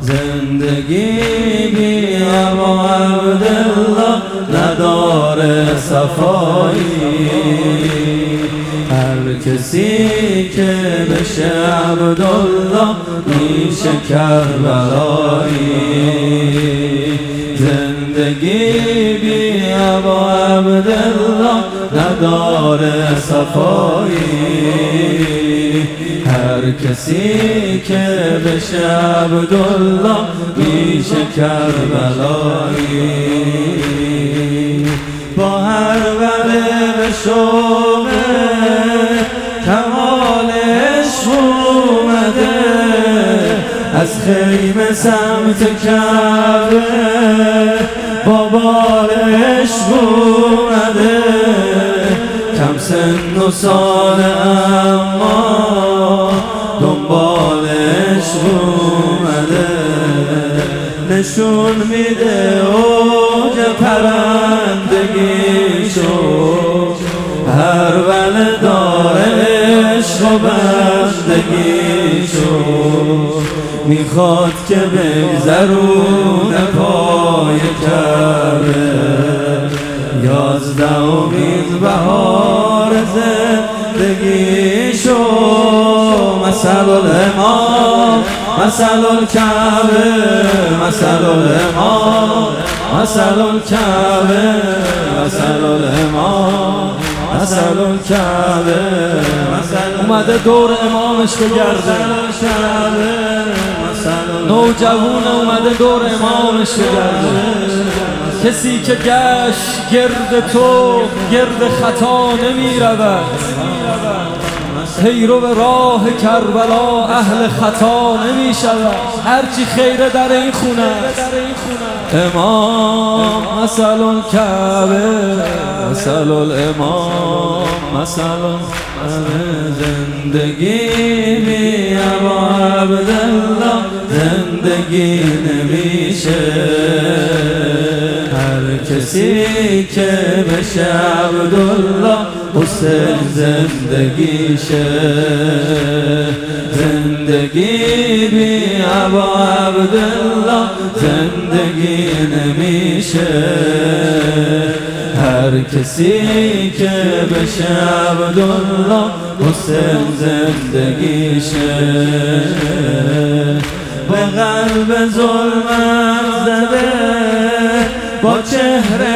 زندگی بی ابا عبدالله نداره صفایی. هر کسی که بشه عبدالله میشه کربلایی. زندگی بی ابا عبدالله نداره صفایی. هر کسی که بشه عبدالله میشه کربلایی. با هر وله به شوق کمالش اومده، از خیمه سمت کعبه با بالش اومده. کم سن و ساله اما دنبالش اومده. نشون میده اوج پرندگیشو، هر وله داره عشق و بندگیشو. میخواد که بگذرونه پای کعبه، 11مین بهار زندگیشو. مثل الامام مثل الکعبه، مثل الامام مثل الکعبه، مثل الامام مثل الکعبه. اومده دور امامش بگرده، نوجوان اومده دور امامش بگرده. کسی که گشت گرد تو گرد خطا نمی رود، پیرو راه کربلا اهل خطا نمی شود. هرچی خیره در این خونه امام مثل الکعبه، مثل الامام مثل زندگی بی ابا عبدالله زندگی نمیشه. هر کسی که بشه عبدالله حسین زندگیشه. زندگی بی ابا عبدالله زندگی نمیشه. هر کسی که بشه عبدالله حسین زندگیشه. به قلب ظلمت زده با چهره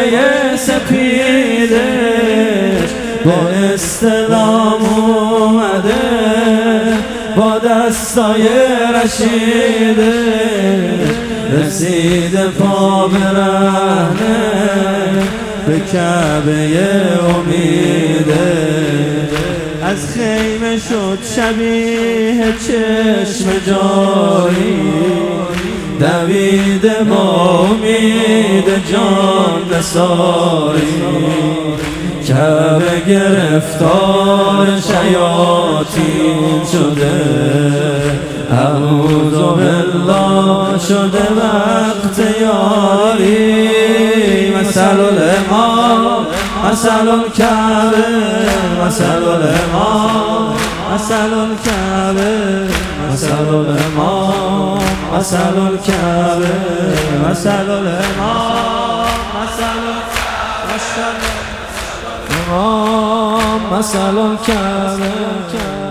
سپیدش، با استلام اومده با دستای رشیدش. رسید پا برهنه به کعبه امیده. از خیمه شد شبیه چشم جاری، دوید با امید جان نثاری. کعبه گرفتار شیاطین شده، اعوذ بالله شده وقت یاری. مثل الامام مثل الکعبه، مثل الامام مثل الکعبه، مثل الامام مثل الکعبه، مثل الامام مثل الامام مثل الکعبه.